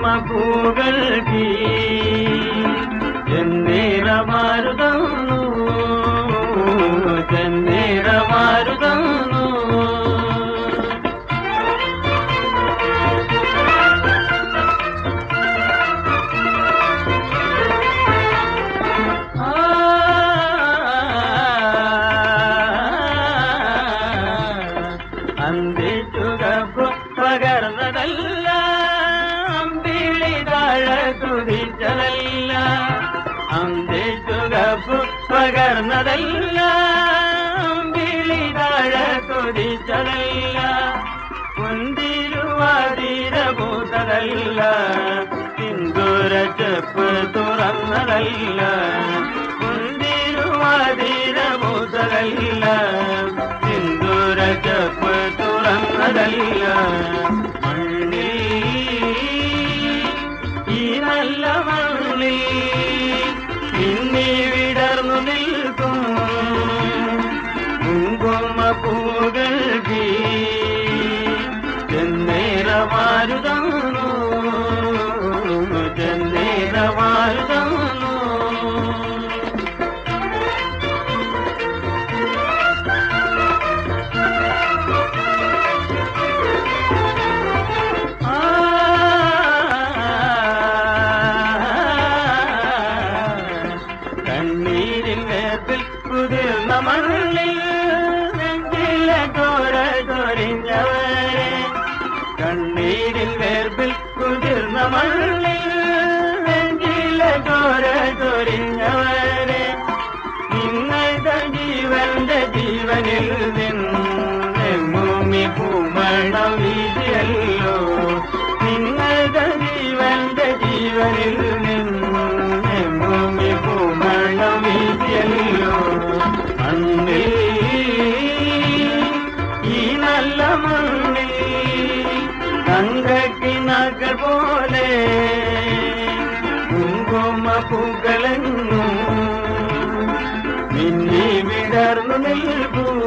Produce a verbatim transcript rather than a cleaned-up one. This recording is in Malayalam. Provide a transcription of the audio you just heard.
പൂകൾ ചെന്നീറമാരുതന്നു ചെന്നീറമാരുതന്നു അന്തിച്ചുകപ്പു പകർന്നതല്ല അമ്പിളി താഴ തുതിച്ചതല്ല അന്തിച്ചുകപ്പു പകർന്നതല്ല അമ്പിളി താഴ തുതിച്ചതല്ല കുന്തിരുവാതിരപൂത്തതല്ല സിന്ദൂര ചെപ്പ് തുറന്നതല്ല കുന്തിരുവാതിരപൂത്തതല്ല സിന്ദൂര ചെപ്പ് തുറന്നതല്ല മണ്ണിൽ ഈ നല്ല മണ്ണിൽ ഇന്നി വിടർന്നു നിൽക്കും കുങ്കുമ പൂകൾ ചെന്നേറമാരുതന്നു ചെന്നേറമാരുതന്നു കണ്ണീരിൽ വേർപ്പിൽ കുതിർന്ന മണ്ണിൽ നെഞ്ചിലെ ചോര ചൊരിഞ്ഞവരെ കണ്ണീരിൽ വേർപ്പിൽ കുതിർന്ന മണ്ണിൽ നെഞ്ചിലെ ചോര ചൊരിഞ്ഞവരെ നിങ്ങളുടെ ജീവന്റെ ജീവനിൽ നിന്നൂമി പൂമണം വീതിയല്ലോ നിങ്ങളുടെ ജീവന്റെ ജീവനിൽ നിന്നൂമി പൂമണം വീതിയല്ലോ മണ്ണിൽ ഈ നല്ല മണ്ണിൽ തങ്കക്കിനാക്കൾ പോലെ കുങ്കുമ പൂക്കളെങ്ങും മിന്നി വിടർന്നു നിൽക്കൂ